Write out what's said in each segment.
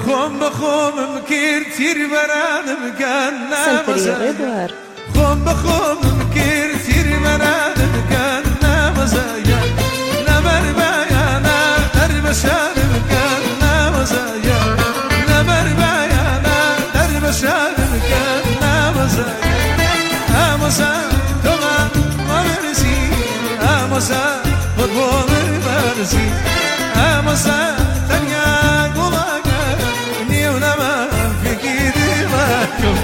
خۆم بە خۆمم کرد تیر بەرانم کەن نامەزایە خۆم بە خۆمم کرد تیر بەرانم کەن نامەزایە لەبەر بایانە دەربەشانم کەن نامەزایە لەبەر بایانە دەربەشانم کەن نامەزایە ئامۆزا تۆمە وەبەرزی ئامۆزا خۆت بۆ من بەرزی ئامۆزا تەنیا گوڵاکە نێو نەما فێکی دڵەکەم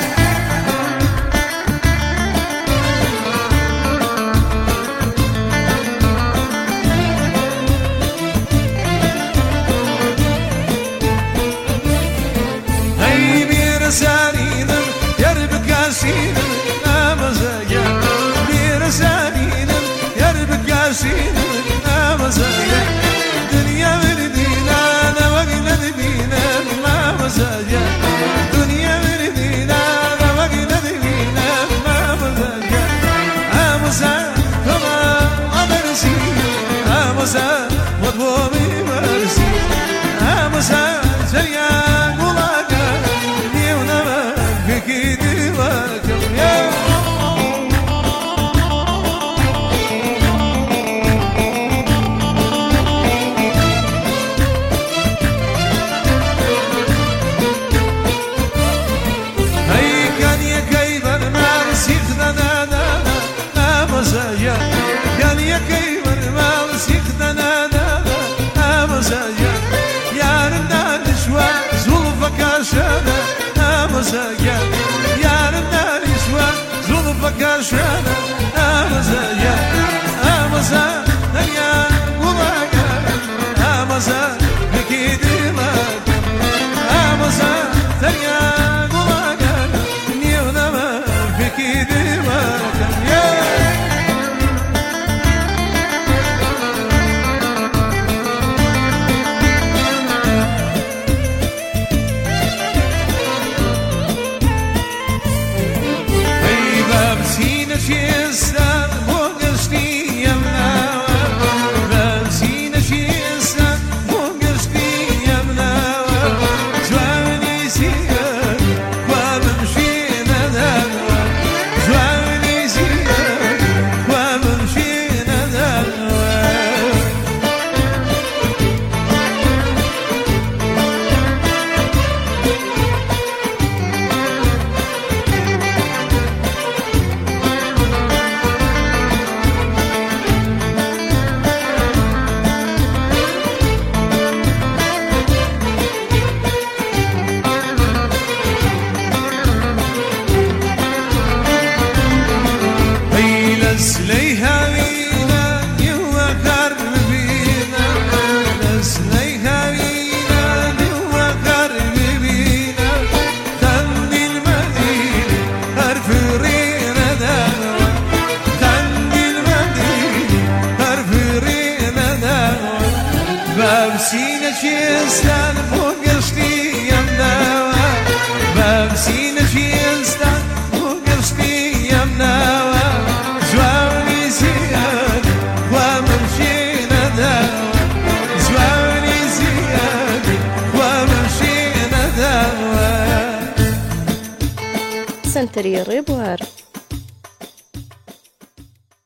هەی بێرەزانینم یار بکاسینم نامەزایە بێرەزانینم یار بکاسینم نامەزایە دنیا وردینانە وەک نەدبینم نامەزایە دنیا وردینانە وەک نەدبینم نامەزایە ئامۆزا تۆمە وەبەرزی ئامۆزا وەت بۆ من بەرزی ئامۆزا جەریان گوڵاکە نێو نەما فێکی دڵەکەم گەل یەکەی بەرماڵ سیختەنادا ئامۆزایە یارم دانیشوە زوڵفەکە شانە ئامۆزایە یارم دانیشوە زوڵفەکە شانە ئامۆزایە ئامۆزا دەریا گوڵاکە ئامۆزا فێکی دڵەکەم ئامۆزا دەریا گوڵاکە نێو نەما فێکی دڵەکەم بابسینە چێستان بۆ گەشتیم ناوە بابسینە چێستان بۆ گەشتیم ناوە جوانی زیاد خوا من شێنەداوە جوانی زیاد خوا من شێنەداوە سنتری ڕێبوار